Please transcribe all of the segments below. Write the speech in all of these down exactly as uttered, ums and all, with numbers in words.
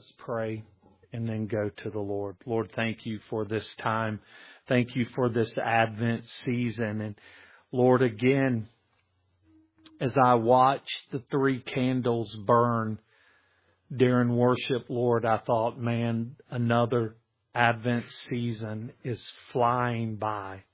Let's pray and then go to the Lord. Lord, thank you for this time. Thank you for this Advent season. And Lord, again, as I watch the three candles burn during worship, Lord, I thought, man, another Advent season is flying by.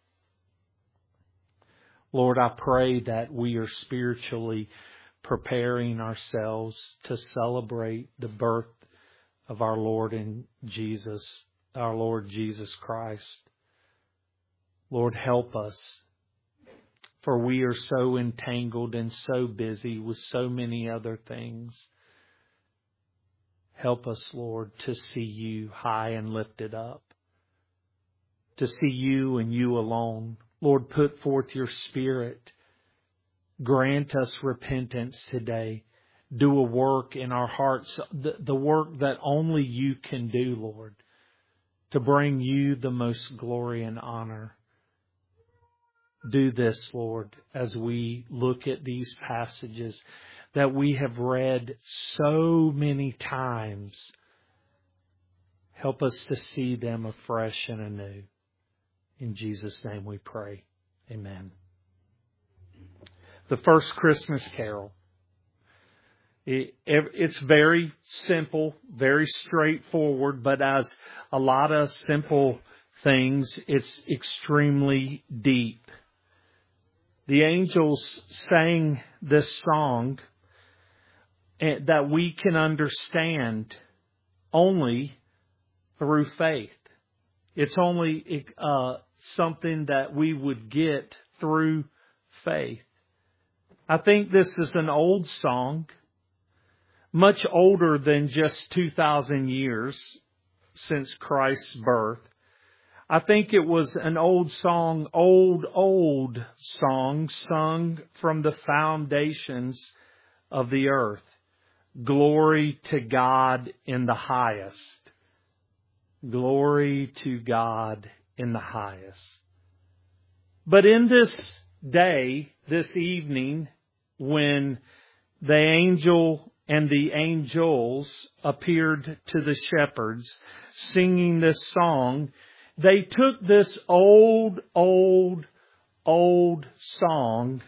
Lord, I pray that we are spiritually preparing ourselves to celebrate the birth of our Lord and Jesus, our Lord Jesus Christ. Lord, help us, for we are so entangled and so busy with so many other things. Help us, Lord, to see you high and lifted up, to see you and you alone. Lord, put forth your Spirit. Grant us repentance today. Do a work in our hearts, the, the work that only you can do, Lord, to bring you the most glory and honor. Do this, Lord, as we look at these passages that we have read so many times. Help us to see them afresh and anew. In Jesus' name we pray. Amen. The first Christmas carol. It, it's very simple, very straightforward, but as a lot of simple things, it's extremely deep. The angels sang this song that we can understand only through faith. It's only uh, something that we would get through faith. I think this is an old song, much older than just two thousand years since Christ's birth. I think it was an old song, old, old song sung from the foundations of the earth. Glory to God in the highest. Glory to God in the highest. But in this day, this evening, when the angel and the angels appeared to the shepherds singing this song, they took this old, old, old song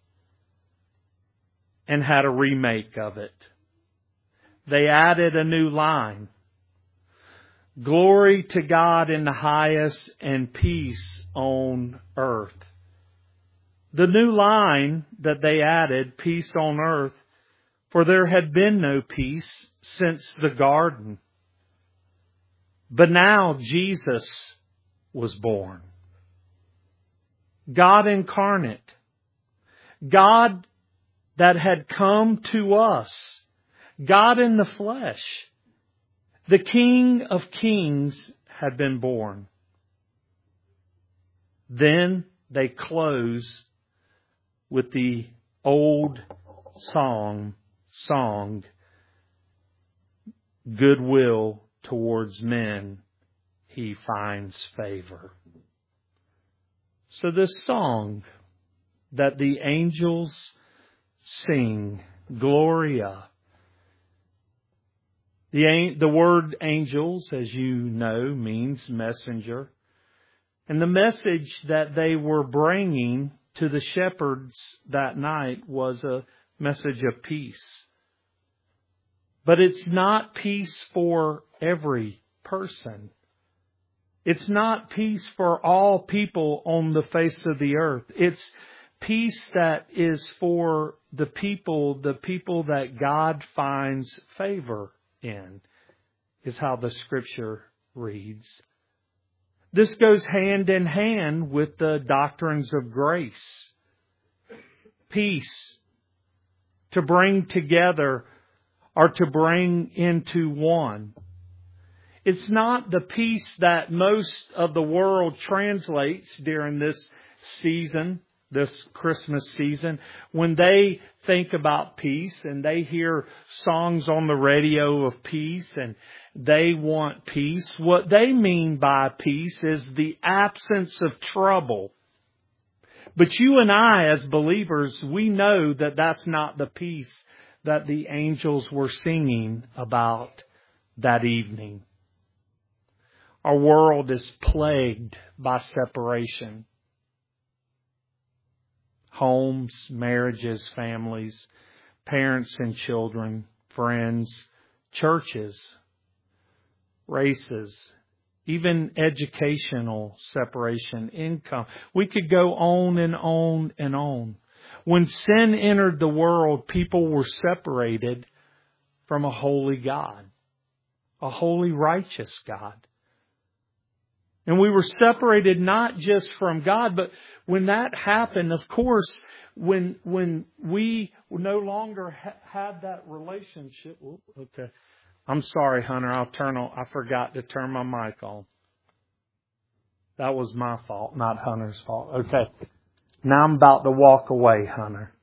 and had a remake of it. They added a new line. Glory to God in the highest and peace on earth. The new line that they added, peace on earth, for there had been no peace since the garden. But now Jesus was born. God incarnate. God that had come to us. God in the flesh. The King of Kings had been born. Then they close with the old song, song, goodwill towards men, He finds favor. So this song that the angels sing, Gloria. The, the word angels, as you know, means messenger. And the message that they were bringing to the shepherds that night was a message of peace. But it's not peace for every person. It's not peace for all people on the face of the earth. It's peace that is for the people, the people that God finds favor in, is how the Scripture reads. This goes hand in hand with the doctrines of grace. Peace, to bring together or to bring into one. It's not the peace that most of the world translates during this season, this Christmas season, when they think about peace and they hear songs on the radio of peace and they want peace. What they mean by peace is the absence of trouble. But you and I, as believers, we know that that's not the peace that the angels were singing about that evening. Our world is plagued by separation. Homes, marriages, families, parents and children, friends, churches, races, even educational separation, income. We could go on and on and on. When sin entered the world, people were separated from a holy God, a holy, righteous God. And we were separated not just from God, but when that happened, of course, when when we no longer ha- had that relationship. Ooh, okay. I'm sorry, Hunter. I'll turn on. I forgot to turn my mic on. That was my fault, not Hunter's fault. Okay. Now I'm about to walk away, Hunter.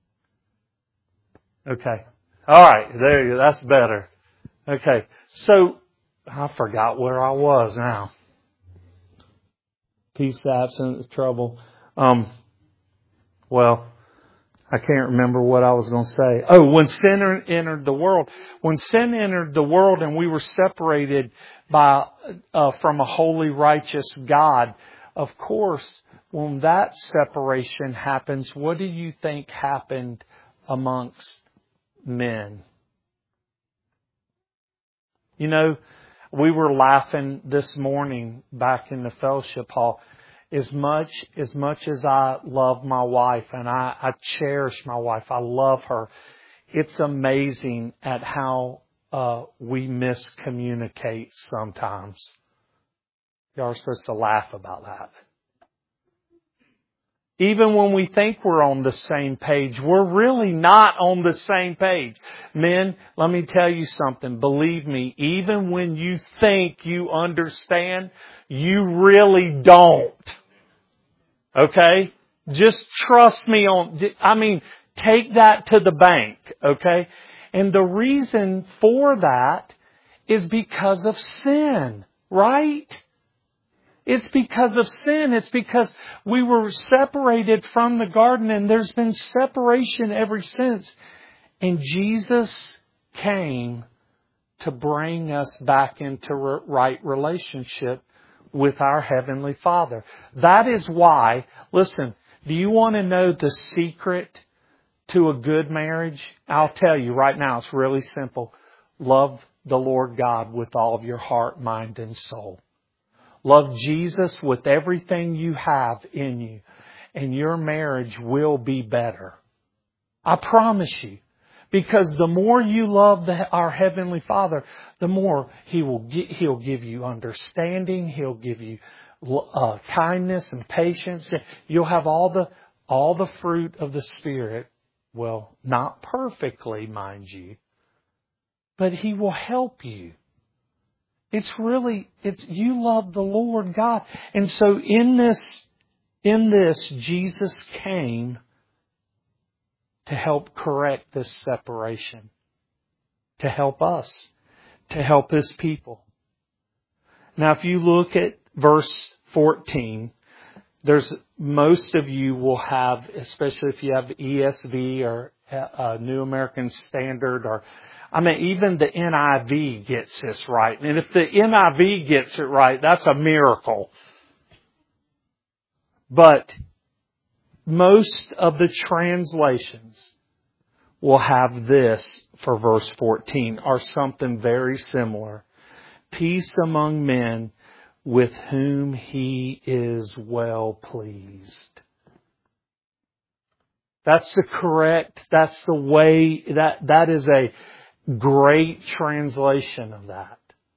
Okay. All right. There you go. That's better. Okay. So I forgot where I was now. Peace, absence, trouble. Um, well, I can't remember what I was going to say. Oh, when sin entered the world, when sin entered the world and we were separated by uh, from a holy, righteous God, of course, when that separation happens, what do you think happened amongst men? You know, we were laughing this morning back in the fellowship hall. As much, as much as I love my wife and I, I cherish my wife, I love her. It's amazing at how uh, we miscommunicate sometimes. Y'all are supposed to laugh about that. Even when we think we're on the same page, we're really not on the same page. Men, let me tell you something. Believe me, even when you think you understand, you really don't. Okay? Just trust me on, I mean, take that to the bank. Okay? And the reason for that is because of sin. Right? It's because of sin. It's because we were separated from the garden and there's been separation ever since. And Jesus came to bring us back into right relationship with our Heavenly Father. That is why, listen, do you want to know the secret to a good marriage? I'll tell you right now, it's really simple. Love the Lord God with all of your heart, mind, and soul. Love Jesus with everything you have in you, and your marriage will be better. I promise you. Because the more you love the, our Heavenly Father, the more He will He'll give you understanding. He'll give you uh, kindness and patience. You'll have all the all the fruit of the Spirit. Well, not perfectly, mind you, but He will help you. It's really, it's, you love the Lord God. And so in this, in this, Jesus came to help correct this separation. To help us. To help His people. Now if you look at verse fourteen, there's, most of you will have, especially if you have E S V or uh, New American Standard, or I mean, even the N I V gets this right. And if the N I V gets it right, that's a miracle. But most of the translations will have this for verse fourteen, or something very similar. Peace among men with whom He is well pleased. That's the correct, that's the way, that, that is a great translation of that.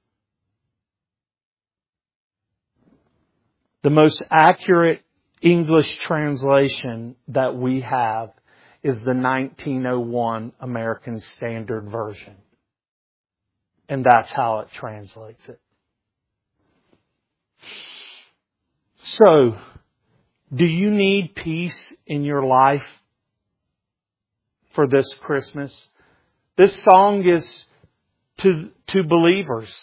The most accurate English translation that we have is the nineteen oh one American Standard Version. And that's how it translates it. So, do you need peace in your life for this Christmas? This song is to, to believers.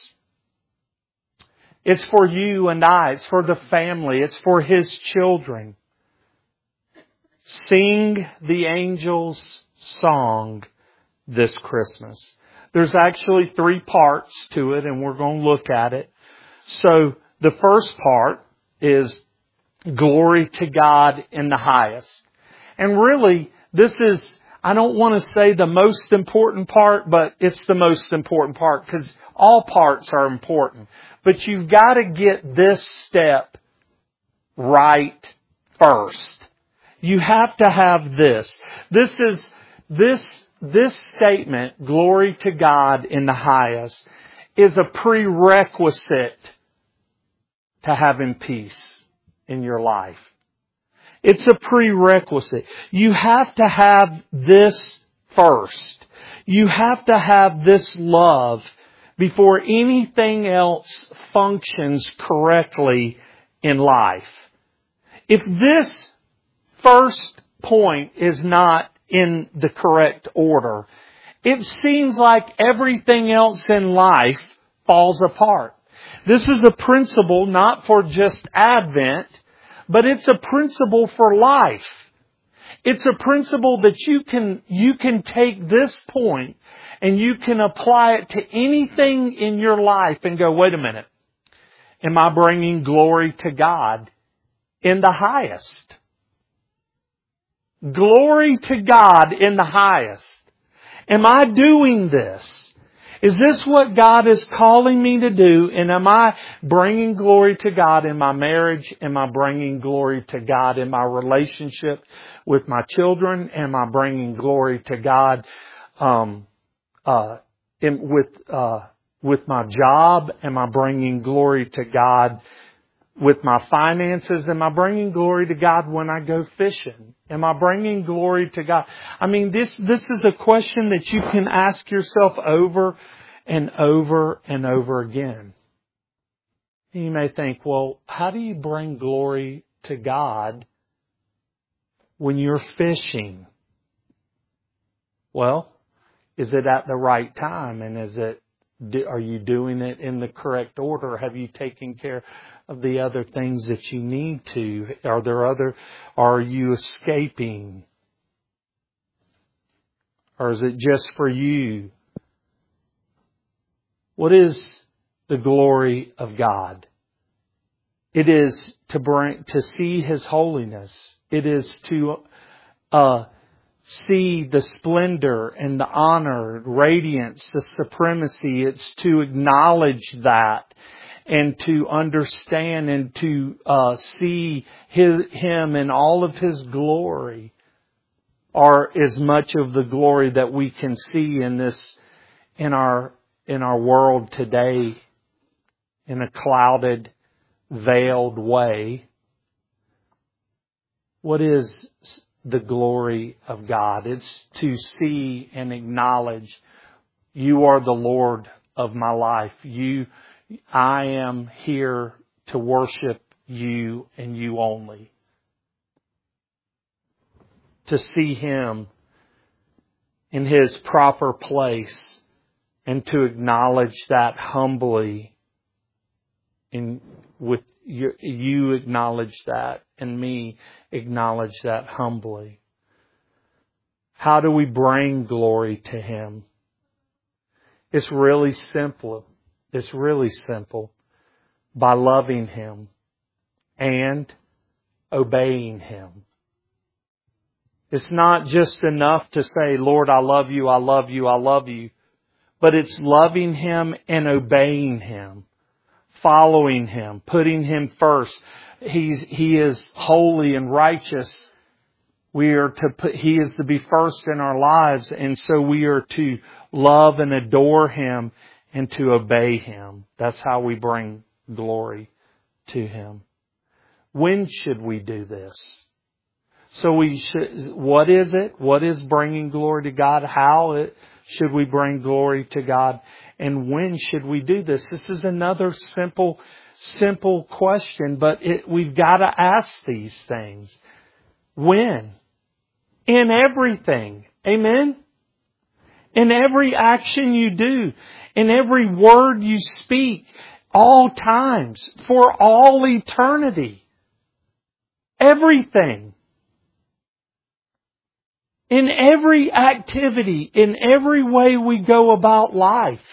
It's for you and I. It's for the family. It's for His children. Sing the angels' song this Christmas. There's actually three parts to it, and we're going to look at it. So the first part is glory to God in the highest. And really, this is, I don't want to say the most important part, but it's the most important part because all parts are important. But you've got to get this step right first. You have to have this. This is, this, this statement, glory to God in the highest, is a prerequisite to having peace in your life. It's a prerequisite. You have to have this first. You have to have this love before anything else functions correctly in life. If this first point is not in the correct order, it seems like everything else in life falls apart. This is a principle not for just Advent, but it's a principle for life. It's a principle that you can, you can take this point and you can apply it to anything in your life and go, wait a minute. Am I bringing glory to God in the highest? Glory to God in the highest. Am I doing this? Is this what God is calling me to do? And am I bringing glory to God in my marriage? Am I bringing glory to God in my relationship with my children? Am I bringing glory to God um, uh, in, with uh, with my job? Am I bringing glory to God with my finances? Am I bringing glory to God when I go fishing? Am I bringing glory to God? I mean, this, this is a question that you can ask yourself over and over and over again. You may think, well, how do you bring glory to God when you're fishing? Well, is it at the right time? And is it, are you doing it in the correct order? Have you taken care of the other things that you need to? Are there other, are you escaping? Or is it just for you? What is the glory of God? It is to bring, to see His holiness. It is to, uh, see the splendor and the honor, radiance, the supremacy. It's to acknowledge that and to understand and to uh, see his, Him in all of His glory, or as much of the glory that we can see in this, in our, in our world today, in a clouded, veiled way. What is the glory of God? It's to see and acknowledge You are the Lord of my life. You, I am here to worship You and You only. To see Him in His proper place and to acknowledge that humbly, and with you, you acknowledge that and me acknowledge that humbly. How do we bring glory to Him? It's really simple. It's really simple. By loving Him and obeying Him. It's not just enough to say, Lord, I love You, I love You, I love You. But it's loving Him and obeying Him. Following Him, putting Him first. He's, He is holy and righteous. We are to put, He is to be first in our lives. And so we are to love and adore Him and to obey Him. That's how we bring glory to Him. When should we do this? So we should, what is it? What is bringing glory to God? How it, should we bring glory to God? And when should we do this? This is another simple, simple question, but it, we've got to ask these things. When? In everything. Amen? In every action you do. In every word you speak. All times. For all eternity. Everything. In every activity, in every way we go about life.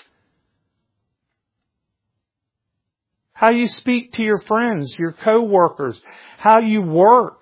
How you speak to your friends, your co-workers, how you work,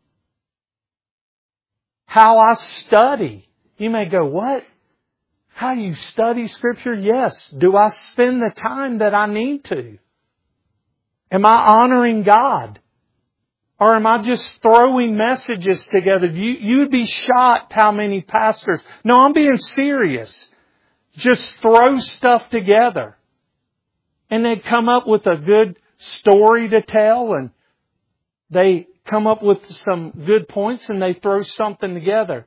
how I study. You may go, what? How you study Scripture? Yes. Do I spend the time that I need to? Am I honoring God? Or am I just throwing messages together? You, you'd be shocked how many pastors... No, I'm being serious. Just throw stuff together. And they come up with a good story to tell, and they come up with some good points, and they throw something together.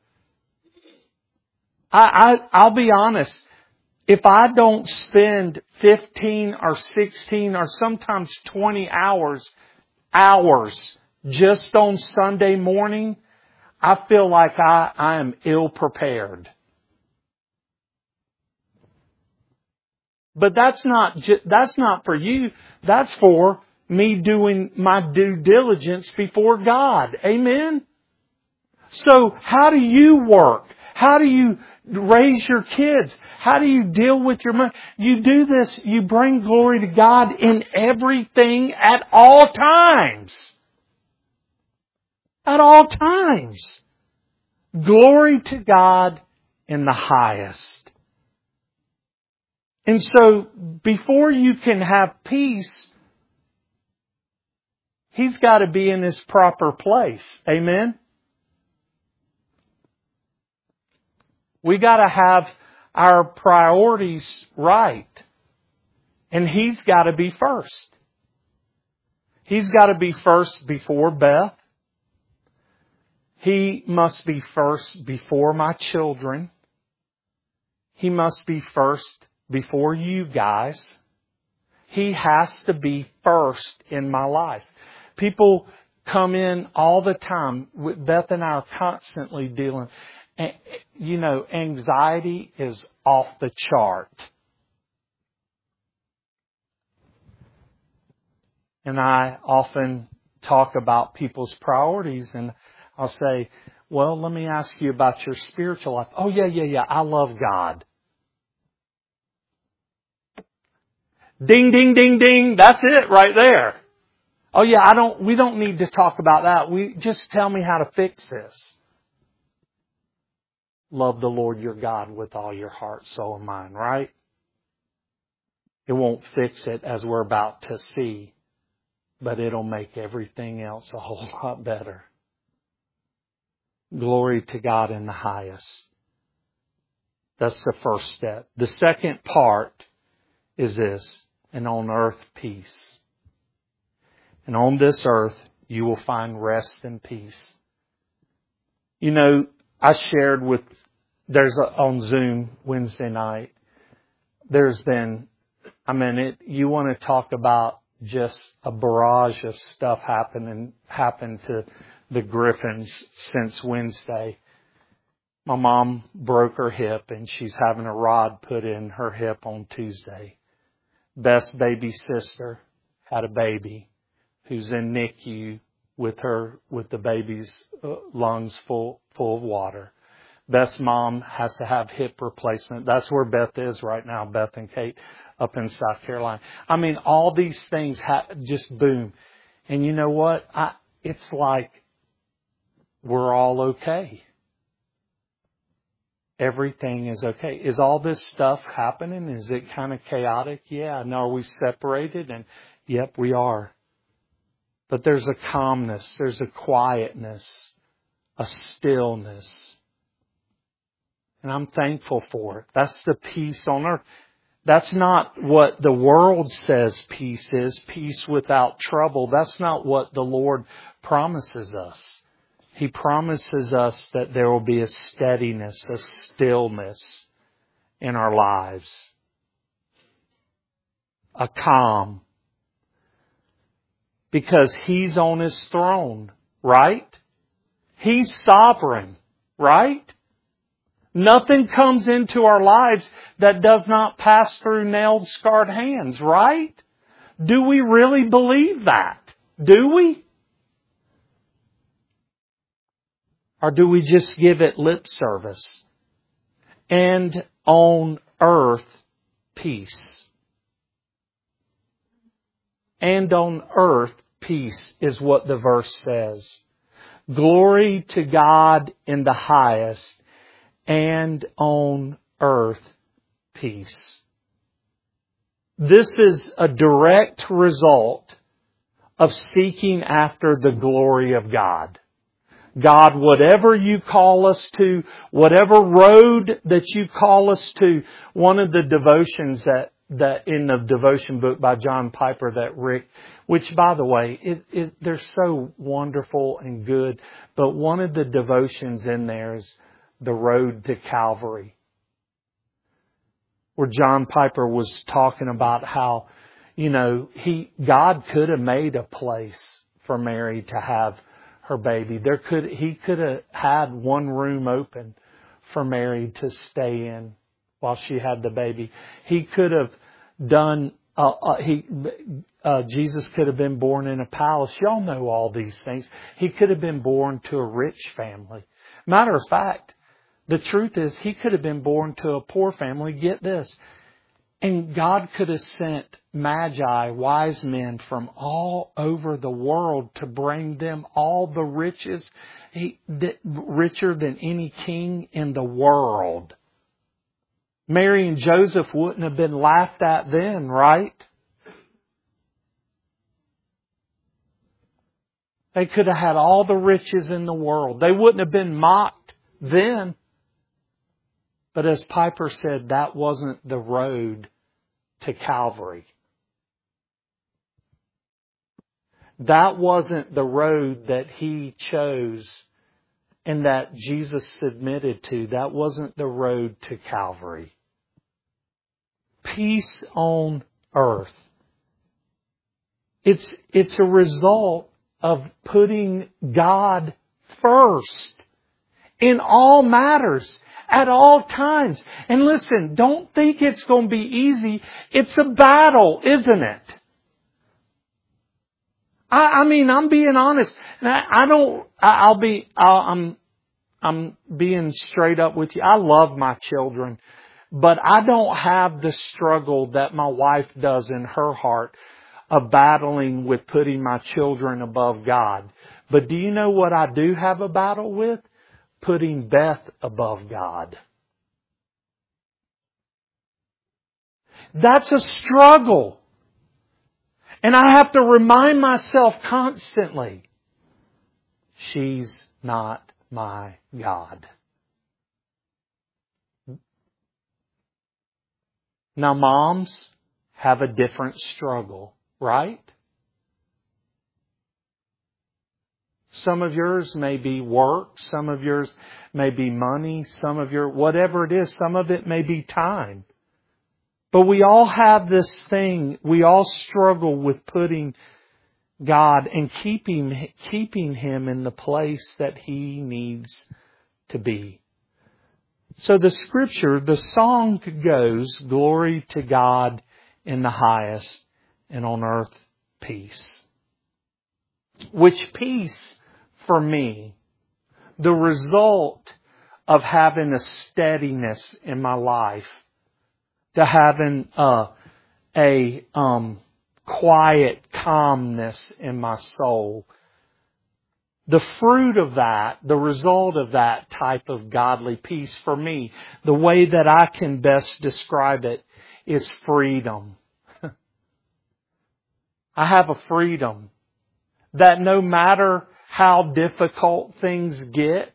I, I, I'll be honest. If I don't spend fifteen or sixteen or sometimes twenty hours, hours just on Sunday morning, I feel like I, I am ill prepared. But that's not ju- that's not for you. That's for me doing my due diligence before God. Amen? So how do you work? How do you raise your kids? How do you deal with your money? You do this, you bring glory to God in everything at all times. At all times. Glory to God in the highest. And so, before you can have peace, He's got to be in His proper place. Amen? We got to have our priorities right. And He's got to be first. He's got to be first before Beth. He must be first before my children. He must be first before you guys. He has to be first in my life. People come in all the time. Beth and I are constantly dealing. You know, anxiety is off the chart. And I often talk about people's priorities, and I'll say, well, let me ask you about your spiritual life. Oh, yeah, yeah, yeah. I love God. Ding, ding, ding, ding. That's it right there. Oh, yeah, I don't, we don't need to talk about that. We just tell me how to fix this. Love the Lord your God with all your heart, soul, and mind, right? It won't fix it as we're about to see, but it'll make everything else a whole lot better. Glory to God in the highest. That's the first step. The second part is this, and on earth peace. And on this earth you will find rest and peace. You know, I shared with, there's a, on Zoom Wednesday night, there's been, I mean, it, you want to talk about just a barrage of stuff happening, happened to the Griffins since Wednesday. My mom broke her hip and she's having a rod put in her hip on Tuesday. Beth's baby sister had a baby who's in N I C U with her, with the baby's lungs full, full of water. Beth's mom has to have hip replacement. That's where Beth is right now, Beth and Kate up in South Carolina. I mean, all these things ha- just boom. And you know what? I, it's like we're all okay. Everything is okay. Is all this stuff happening? Is it kind of chaotic? Yeah. And are we separated? And yep, we are. But there's a calmness. There's a quietness, a stillness. And I'm thankful for it. That's the peace on earth. That's not what the world says peace is. Peace without trouble. That's not what the Lord promises us. He promises us that there will be a steadiness, a stillness in our lives. A calm. Because He's on His throne, right? He's sovereign, right? Nothing comes into our lives that does not pass through nailed, scarred hands, right? Do we really believe that? Do we? Or do we just give it lip service? And on earth, peace. And on earth, peace is what the verse says. Glory to God in the highest, and on earth, peace. This is a direct result of seeking after the glory of God. God, whatever you call us to, whatever road that you call us to, one of the devotions that, that in the devotion book by John Piper that Rick, which by the way, it, it, they're so wonderful and good, but one of the devotions in there is The Road to Calvary, where John Piper was talking about how, you know, he, God could have made a place for Mary to have her baby. There could, He could have had one room open for Mary to stay in while she had the baby. He could have done, uh, uh, he, uh, Jesus could have been born in a palace. Y'all know all these things. He could have been born to a rich family. Matter of fact, the truth is He could have been born to a poor family. Get this. And God could have sent magi, wise men from all over the world to bring them all the riches, he, the, richer than any king in the world. Mary and Joseph wouldn't have been laughed at then, right? They could have had all the riches in the world. They wouldn't have been mocked then. But as Piper said, that wasn't the road to Calvary. That wasn't the road that He chose and that Jesus submitted to. That wasn't the road to Calvary. Peace on earth. It's, it's a result of putting God first in all matters. At all times. And listen, don't think it's going to be easy. It's a battle, isn't it? I, I mean, I'm being honest. And I, I don't, I, I'll be, I'll, I'm, I'm being straight up with you. I love my children, but I don't have the struggle that my wife does in her heart of battling with putting my children above God. But do you know what I do have a battle with? Putting Beth above God. That's a struggle. And I have to remind myself constantly, she's not my God. Now moms have a different struggle, right? Some of yours may be work. Some of yours may be money. Some of your, whatever it is, some of it may be time. But we all have this thing. We all struggle with putting God and keeping, keeping Him in the place that He needs to be. So the scripture, the song goes, glory to God in the highest, and on earth peace. Which peace, for me, the result of having a steadiness in my life, to having a, a um, quiet calmness in my soul, the fruit of that, the result of that type of godly peace for me, the way that I can best describe it is freedom. I have a freedom that no matter how difficult things get,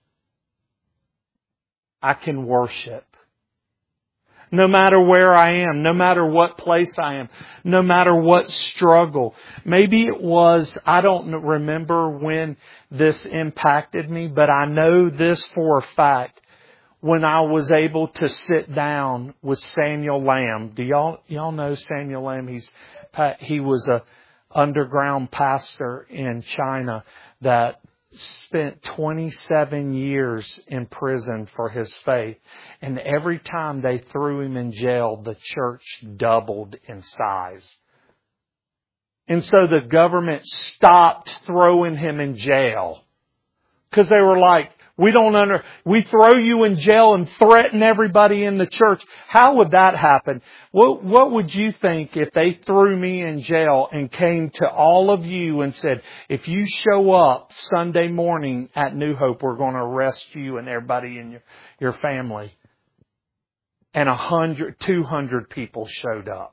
I can worship. No matter where I am, no matter what place I am, no matter what struggle. Maybe it was, I don't remember when this impacted me, but I know this for a fact. When I was able to sit down with Samuel Lamb. Do y'all, y'all know Samuel Lamb? He's, he was a underground pastor in China that spent twenty-seven years in prison for his faith. And every time they threw him in jail, the church doubled in size. And so the government stopped throwing him in jail. Because they were like, We don't under, we throw you in jail and threaten everybody in the church. How would that happen? What, what would you think if they threw me in jail and came to all of you and said, if you show up Sunday morning at New Hope, we're going to arrest you and everybody in your, your family. And a hundred, two hundred people showed up.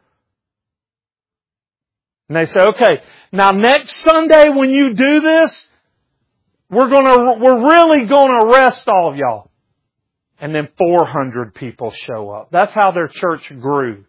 And they say, okay, now next Sunday when you do this, we're gonna, we're really gonna arrest all of y'all. And then four hundred people show up. That's how their church grew.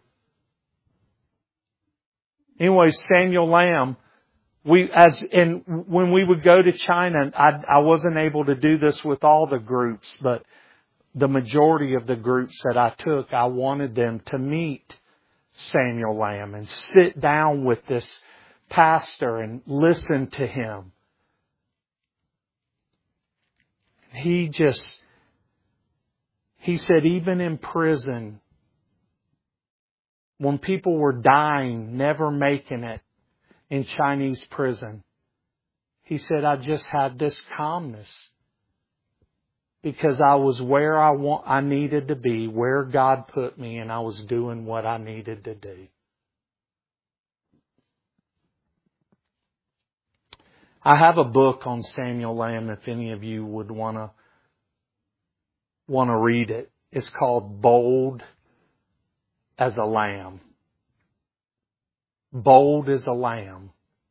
Anyway, Samuel Lamb, we, as, and when we would go to China, I, I wasn't able to do this with all the groups, but the majority of the groups that I took, I wanted them to meet Samuel Lamb and sit down with this pastor and listen to him. He just, he said even in prison, when people were dying, never making it in Chinese prison, he said, I just had this calmness because I was where I want, I needed to be, where God put me, and I was doing what I needed to do. I have a book on Samuel Lamb if any of you would want to want to read it. It's called Bold as a Lamb. Bold as a Lamb.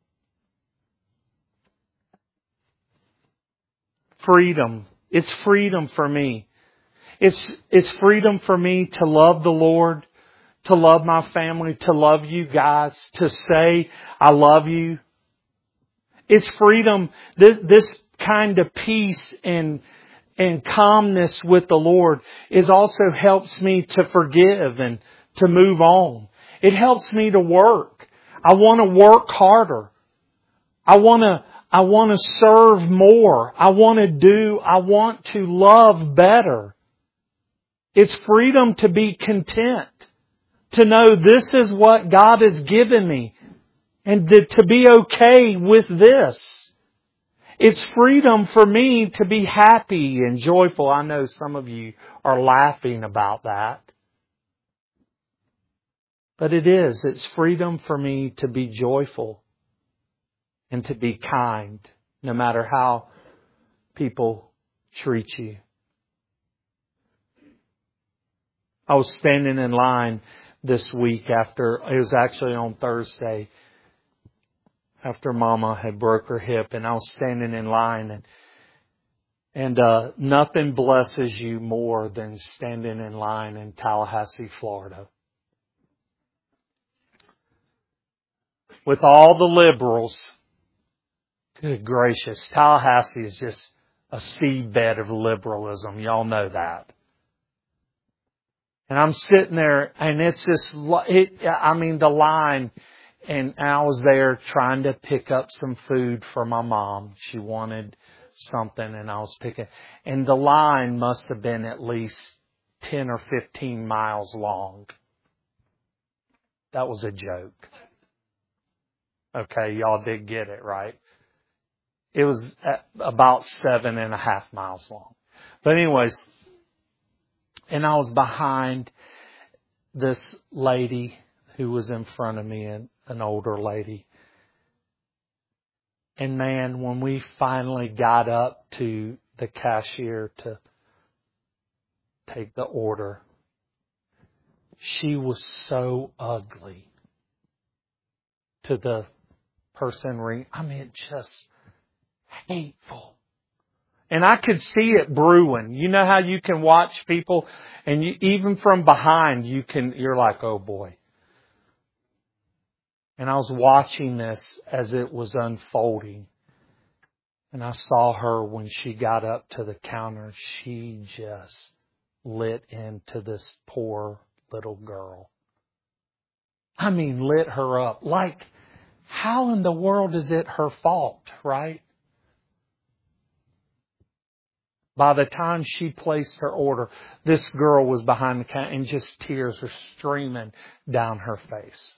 Freedom. It's freedom for me. It's, it's freedom for me to love the Lord, to love my family, to love you guys, to say I love you. It's freedom. This, this kind of peace and, and calmness with the Lord is also helps me to forgive and to move on. It helps me to work. I want to work harder. I want to, I want to serve more. I want to do, I want to love better. It's freedom to be content. To know this is what God has given me. And to be okay with this. It's freedom for me to be happy and joyful. I know some of you are laughing about that. But it is. It's freedom for me to be joyful and to be kind, no matter how people treat you. I was standing in line this week after, it was actually on Thursday, after Mama had broke her hip, and I was standing in line, and and uh, nothing blesses you more than standing in line in Tallahassee, Florida, with all the liberals. Good gracious, Tallahassee is just a seedbed of liberalism. Y'all know that. And I'm sitting there, and it's just, it, I mean, the line. And I was there trying to pick up some food for my mom. She wanted something, and I was picking. And the line must have been at least ten or fifteen miles long. That was a joke. Okay, y'all did get it, right? It was about seven and a half miles long. But anyways, and I was behind this lady who was in front of me, and an older lady. And man, when we finally got up to the cashier to take the order, she was so ugly to the person ring. I mean, just hateful. And I could see it brewing. You know how you can watch people and you, even from behind, you can, you're like, oh boy. And I was watching this as it was unfolding. And I saw her when she got up to the counter. She just lit into this poor little girl. I mean, lit her up. Like, how in the world is it her fault, right? By the time she placed her order, this girl was behind the counter and just tears were streaming down her face.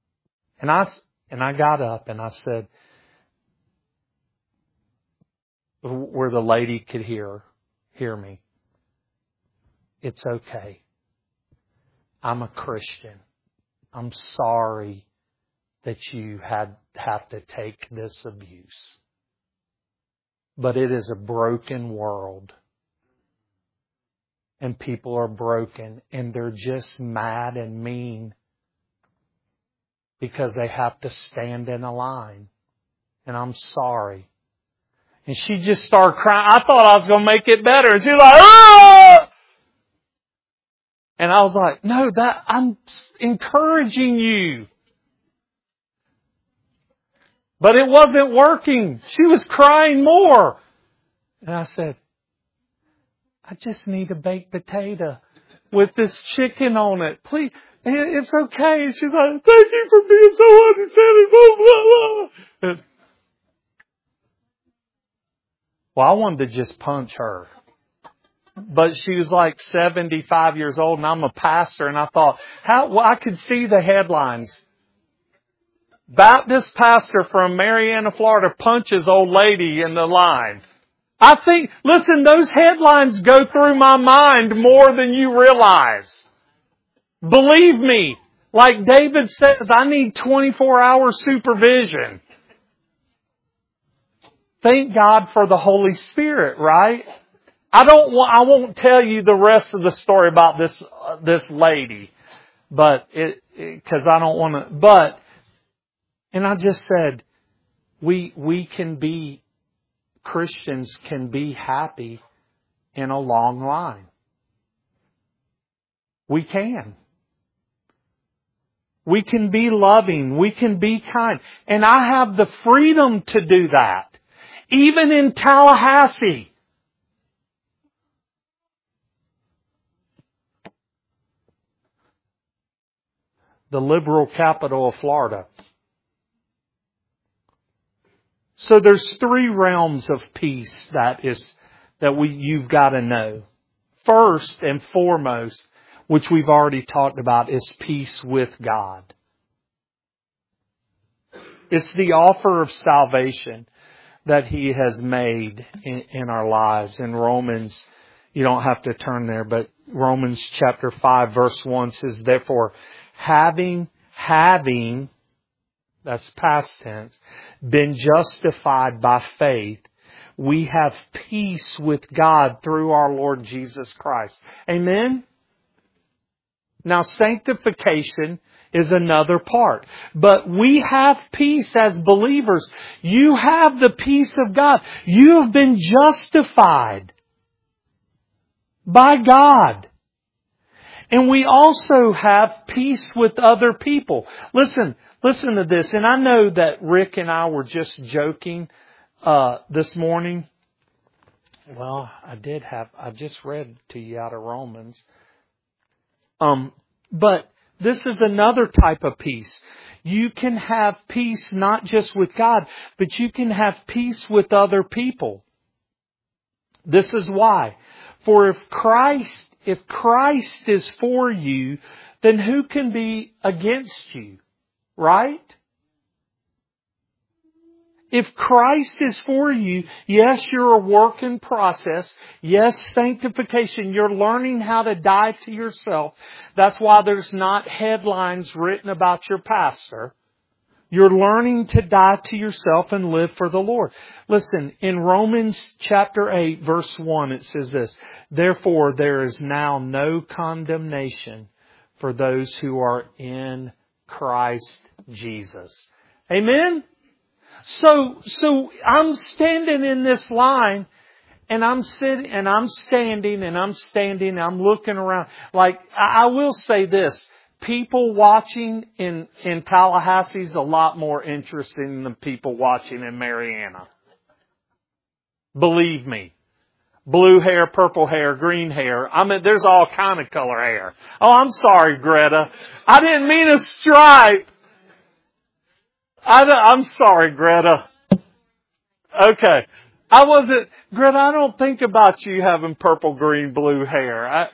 And I, and I got up and I said, where the lady could hear, hear me. It's okay. I'm a Christian. I'm sorry that you had have to take this abuse. But it is a broken world. And people are broken and they're just mad and mean because they have to stand in a line. And I'm sorry. And she just started crying. I thought I was going to make it better. And she was like, ah! And I was like, no, that I'm encouraging you. But it wasn't working. She was crying more. And I said, I just need a baked potato with this chicken on it. Please, it's okay. And she's like, thank you for being so understanding. Blah, blah, blah. And, well, I wanted to just punch her. But she was like seventy-five years old and I'm a pastor and I thought, how, well, I could see the headlines. Baptist pastor from Marianna, Florida punches old lady in the line. I think, listen, those headlines go through my mind more than you realize. Believe me, like David says, I need twenty-four hour supervision. Thank God for the Holy Spirit, right? I don't want, I won't tell you the rest of the story about this, uh, this lady, but it, it, cause I don't want to, but, and I just said, we, we can be, Christians can be happy in a long line. We can. We can be loving. We can be kind. And I have the freedom to do that. Even in Tallahassee. The liberal capital of Florida. So there's three realms of peace that is, that we, you've got to know. First and foremost, which we've already talked about, is peace with God. It's the offer of salvation that He has made in, in our lives. In Romans, you don't have to turn there, but Romans chapter five verse one says, therefore, having, having, that's past tense, been justified by faith, we have peace with God through our Lord Jesus Christ. Amen? Now, sanctification is another part. But we have peace as believers. You have the peace of God. You have been justified by God. And we also have peace with other people. Listen, listen to this. And I know that Rick and I were just joking uh, this morning. Well, I did have, I just read to you out of Romans. Um, but this is another type of peace. You can have peace not just with God, but you can have peace with other people. This is why. For if Christ, if Christ is for you, then who can be against you? Right? If Christ is for you, yes, you're a work in process. Yes, sanctification. You're learning how to die to yourself. That's why there's not headlines written about your pastor. You're learning to die to yourself and live for the Lord. Listen, in Romans chapter eight, verse one, it says this, therefore there is now no condemnation for those who are in Christ Jesus. Amen? So, so I'm standing in this line and I'm sitting and I'm standing and I'm standing and I'm looking around. Like, I will say this, people watching in, in Tallahassee is a lot more interesting than people watching in Marianna. Believe me. Blue hair, purple hair, green hair. I mean, there's all kind of color hair. Oh, I'm sorry, Greta. I didn't mean a stripe. I, I'm sorry, Greta. Okay. I wasn't, Greta, I don't think about you having purple, green, blue hair. I,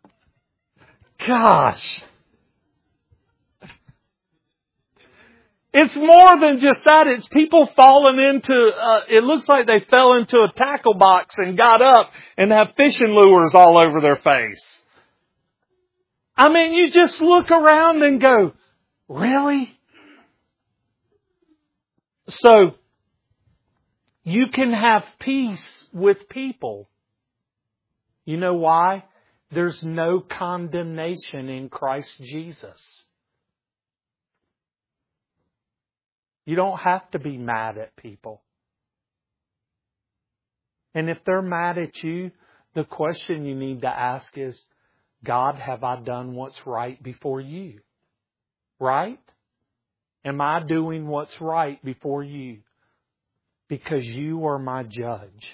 gosh. It's more than just that. It's people falling into, uh, it looks like they fell into a tackle box and got up and have fishing lures all over their face. I mean, you just look around and go, really? So, you can have peace with people. You know why? There's no condemnation in Christ Jesus. You don't have to be mad at people. And if they're mad at you, the question you need to ask is, God, have I done what's right before you? Right? Am I doing what's right before you? Because you are my judge.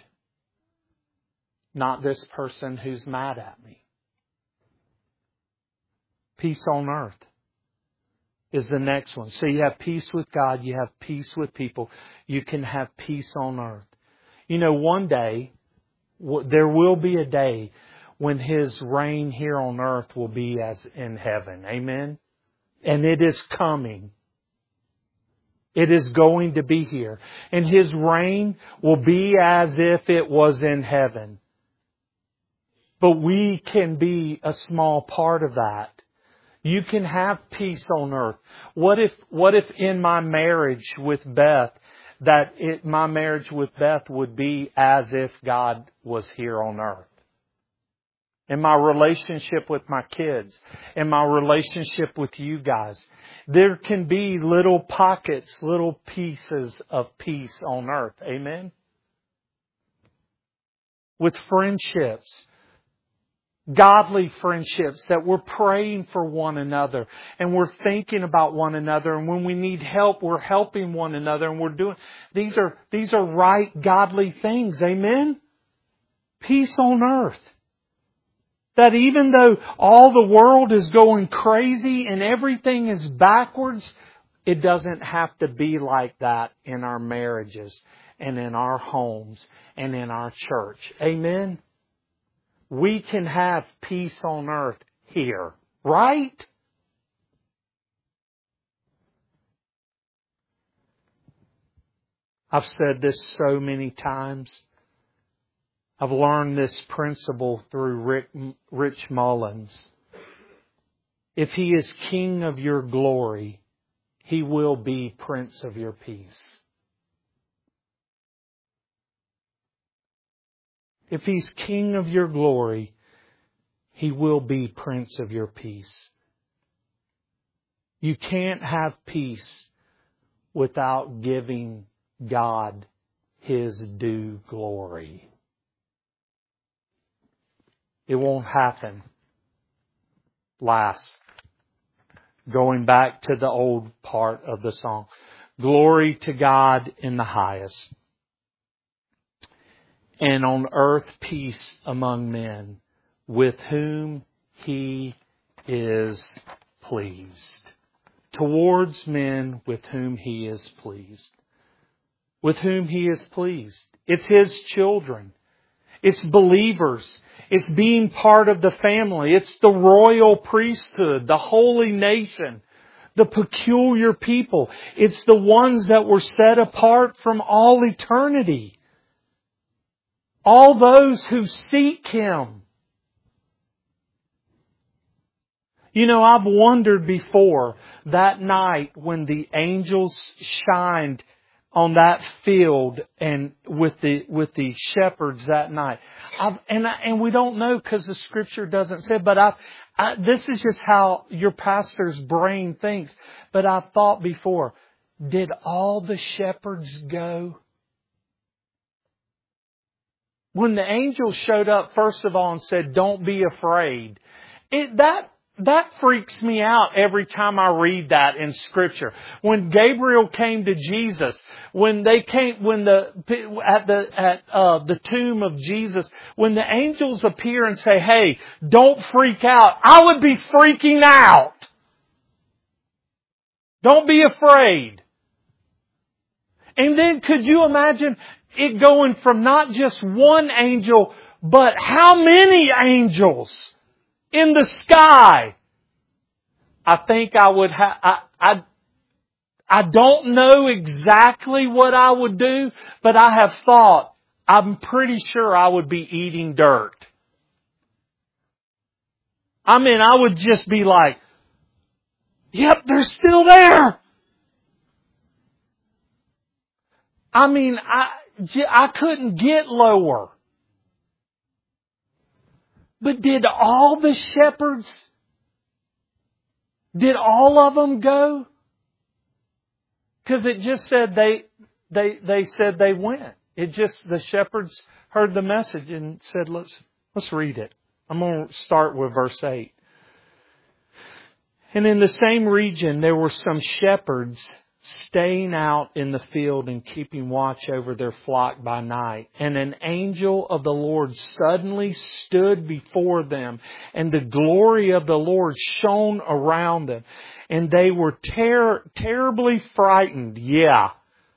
Not this person who's mad at me. Peace on earth is the next one. So you have peace with God, you have peace with people, you can have peace on earth. You know, one day, there will be a day when His reign here on earth will be as in heaven. Amen? And it is coming. It is going to be here. And His reign will be as if it was in heaven. But we can be a small part of that. You can have peace on earth. What if, what if in my marriage with Beth, that it, my marriage with Beth would be as if God was here on earth? In my relationship with my kids, in my relationship with you guys, there can be little pockets, little pieces of peace on earth. Amen? With friendships. Godly friendships that we're praying for one another and we're thinking about one another, and when we need help, we're helping one another, and we're doing, these are, these are right godly things. Amen? Peace on earth. That even though all the world is going crazy and everything is backwards, it doesn't have to be like that in our marriages and in our homes and in our church. Amen? We can have peace on earth here, right? I've said this so many times. I've learned this principle through Rick, Rich Mullins. If He is King of your glory, He will be Prince of your peace. If He's King of your glory, He will be Prince of your peace. You can't have peace without giving God His due glory. It won't happen. Last, going back to the old part of the song. Glory to God in the highest, and on earth peace among men, with whom He is pleased. Towards men with whom He is pleased. With whom He is pleased. It's His children. It's believers. It's being part of the family. It's the royal priesthood, the holy nation, the peculiar people. It's the ones that were set apart from all eternity. All those who seek Him. You know, I've wondered before, that night when the angels shined on that field and with the with the shepherds that night. I've, and I, and we don't know because the Scripture doesn't say. But I, I, this is just how your pastor's brain thinks. But I've thought before, did all the shepherds go? When the angels showed up, first of all, and said, "Don't be afraid," it that. That freaks me out every time I read that in Scripture. When Gabriel came to Jesus, when they came, when the at the at uh, the tomb of Jesus, when the angels appear and say, "Hey, don't freak out," I would be freaking out. Don't be afraid. And then, could you imagine it going from not just one angel, but how many angels in the sky? I think I would have, I, I, I don't know exactly what I would do, but I have thought, I'm pretty sure I would be eating dirt. I mean, I would just be like, yep, they're still there. I mean, I, I couldn't get lower. But did all the shepherds, did all of them go? Because it just said they, they, they said they went. It just, the shepherds heard the message and said, let's, let's read it. I'm going to start with verse eight. And in the same region, there were some shepherds staying out in the field and keeping watch over their flock by night. And an angel of the Lord suddenly stood before them, and the glory of the Lord shone around them. And they were ter- terribly frightened. Yeah.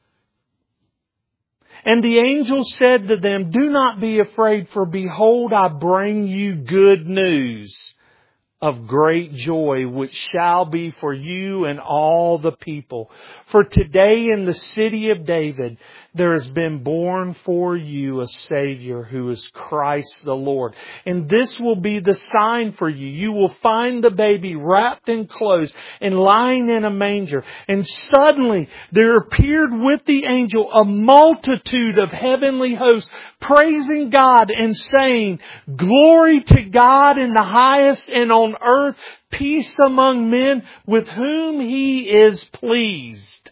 And the angel said to them, do not be afraid, for behold, I bring you good news of great joy, which shall be for you and all the people. For today in the city of David, there has been born for you a Savior who is Christ the Lord. And this will be the sign for you. You will find the baby wrapped in clothes and lying in a manger. And suddenly there appeared with the angel a multitude of heavenly hosts, praising God and saying, glory to God in the highest, and on earth peace among men with whom He is pleased.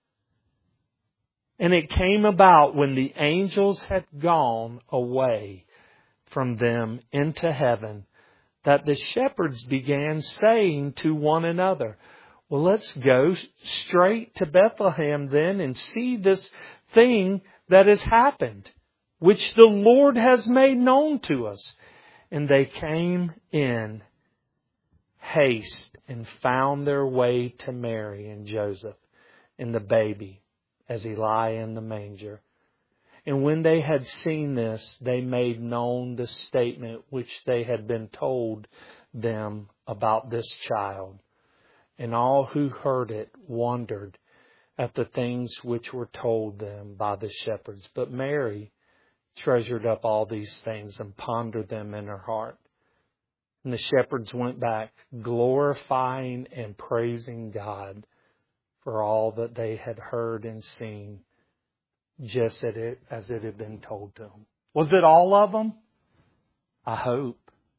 And it came about when the angels had gone away from them into heaven, that the shepherds began saying to one another, well, let's go straight to Bethlehem then and see this thing that has happened, which the Lord has made known to us. And they came in haste and found their way to Mary and Joseph and the baby as he lay in the manger. And when they had seen this, they made known the statement which they had been told them about this child. And all who heard it wondered at the things which were told them by the shepherds. But Mary treasured up all these things and pondered them in her heart. And the shepherds went back, glorifying and praising God for all that they had heard and seen, just as it, as it had been told to them. Was it all of them? I hope.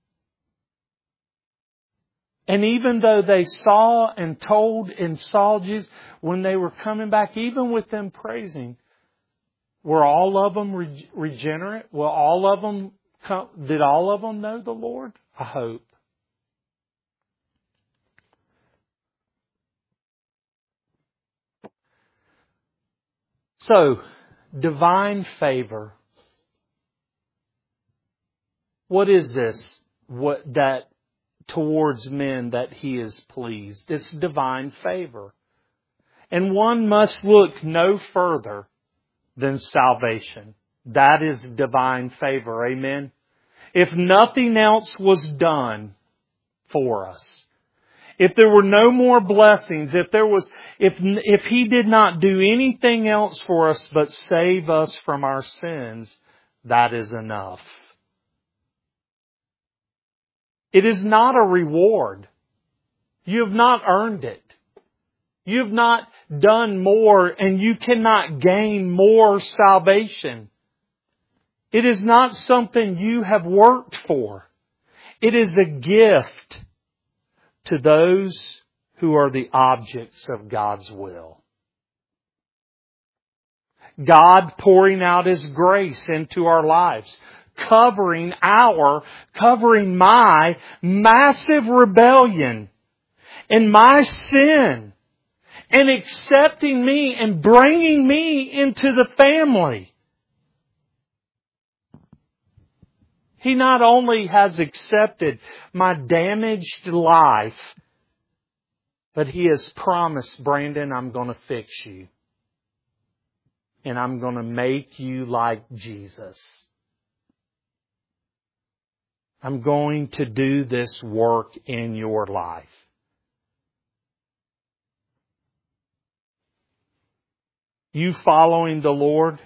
And even though they saw and told and saw Jesus, when they were coming back, even with them praising, were all of them re- regenerate? Will all of them come, did all of them know the Lord? I hope. So, divine favor. What is this? What that towards men that He is pleased? It's divine favor. And one must look no further than salvation. That is divine favor. Amen. If nothing else was done for us, if there were no more blessings, if there was, if, if He did not do anything else for us but save us from our sins, that is enough. It is not a reward. You have not earned it. You have not done more, and you cannot gain more salvation. It is not something you have worked for. It is a gift to those who are the objects of God's will. God pouring out His grace into our lives, covering our, covering my massive rebellion and my sin, and accepting me and bringing me into the family. He not only has accepted my damaged life, but He has promised, Brandon, I'm going to fix you. And I'm going to make you like Jesus. I'm going to do this work in your life. you following the Lord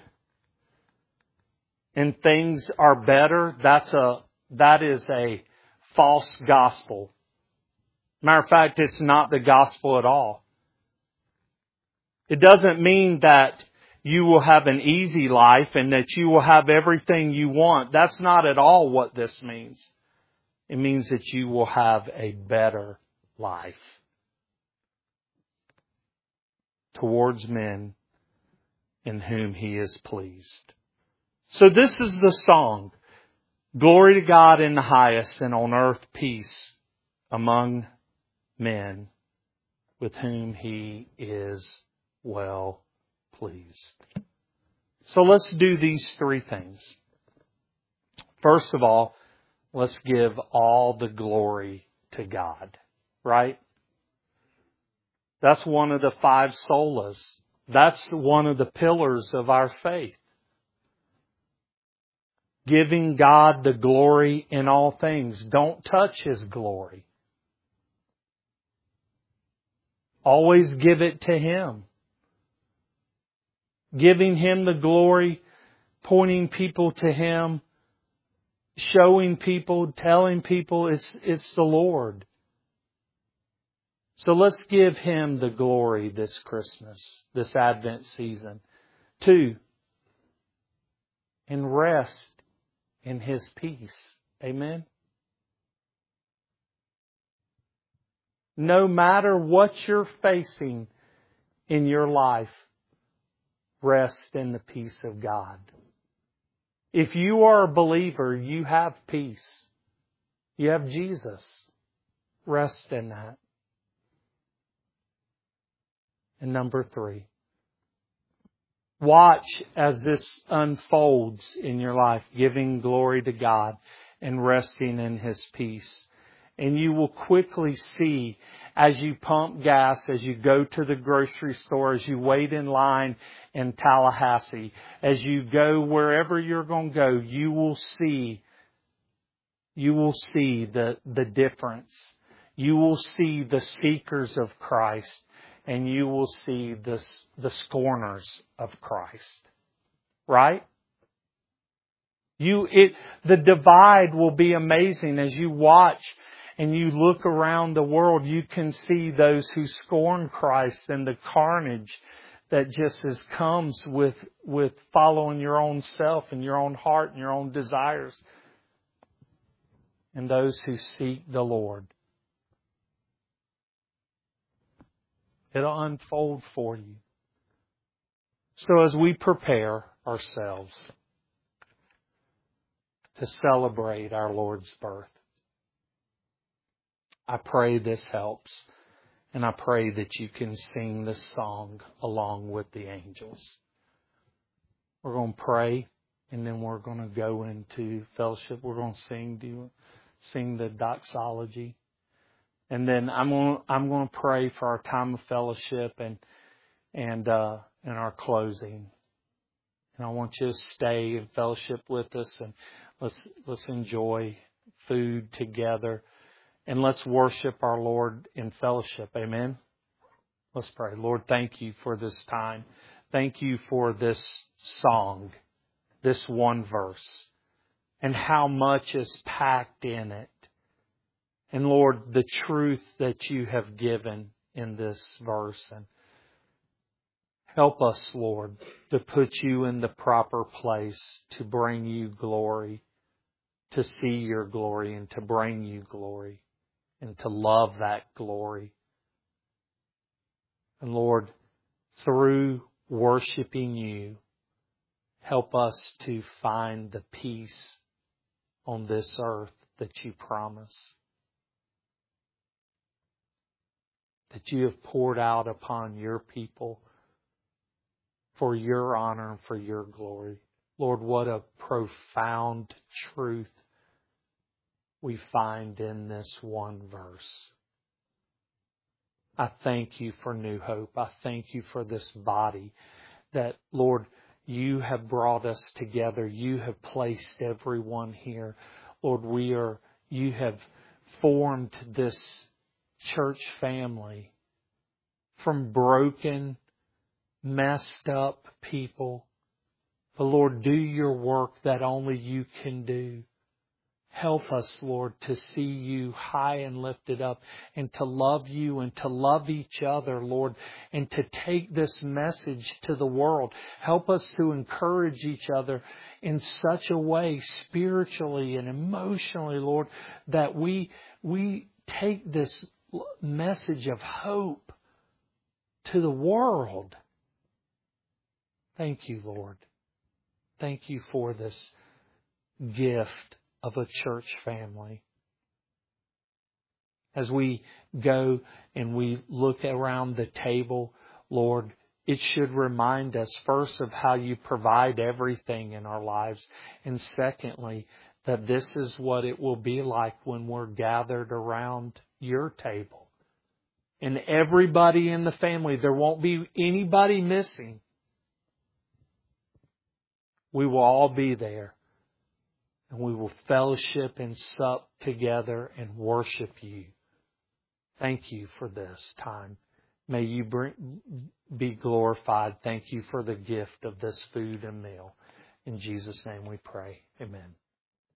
and things are better, that's a, that is a false gospel. Matter of fact, it's not the gospel at all. It doesn't mean that you will have an easy life and that you will have everything you want. That's not at all what this means. It means that you will have a better life towards men in whom He is pleased. So this is the song. Glory to God in the highest, and on earth peace among men with whom He is well pleased. So let's do these three things. First of all, let's give all the glory to God. Right? That's one of the five solas. That's one of the pillars of our faith. Giving God the glory in all things. Don't touch His glory. Always give it to Him. Giving Him the glory, pointing people to Him, showing people, telling people it's, it's the Lord. So let's give Him the glory this Christmas, this Advent season. Two, and rest in His peace. Amen? No matter what you're facing in your life, rest in the peace of God. If you are a believer, you have peace. You have Jesus. Rest in that. And number three, watch as this unfolds in your life, giving glory to God and resting in His peace. And you will quickly see as you pump gas, as you go to the grocery store, as you wait in line in Tallahassee, as you go wherever you're going to go, you will see, you will see the, the difference. You will see the seekers of Christ. And you will see the, the scorners of Christ. Right? You, it, the divide will be amazing as you watch and you look around the world. You can see those who scorn Christ and the carnage that just as comes with, with following your own self and your own heart and your own desires. And those who seek the Lord. It'll unfold for you. So as we prepare ourselves to celebrate our Lord's birth, I pray this helps. And I pray that you can sing this song along with the angels. We're going to pray and then we're going to go into fellowship. We're going to sing, do you, sing the doxology. And then I'm going to, I'm going to pray for our time of fellowship and and uh, and our closing. And I want you to stay in fellowship with us and let's let's enjoy food together and let's worship our Lord in fellowship. Amen. Let's pray. Lord, thank you for this time. Thank you for this song, this one verse, and how much is packed in it. And Lord, the truth that you have given in this verse. And help us, Lord, to put you in the proper place to bring you glory, to see your glory and to bring you glory and to love that glory. And Lord, through worshiping you, help us to find the peace on this earth that you promise. That you have poured out upon your people for your honor and for your glory. Lord, what a profound truth we find in this one verse. I thank you for New Hope. I thank you for this body that, Lord, you have brought us together. You have placed everyone here. Lord, we are, you have formed this church family from broken messed up people. But Lord, do your work that only you can do. Help us, Lord, to see you high and lifted up and to love you and to love each other, Lord, and to take this message to the world. Help us to encourage each other in such a way, spiritually and emotionally, Lord, that we, we take this message of hope to the world. Thank you, Lord. Thank you for this gift of a church family. As we go and we look around the table, Lord, it should remind us first of how you provide everything in our lives. And secondly, that this is what it will be like when we're gathered around your table. And everybody in the family, there won't be anybody missing. We will all be there. And we will fellowship and sup together and worship you. Thank you for this time. May you bring, be glorified. Thank you for the gift of this food and meal. In Jesus' name we pray. Amen.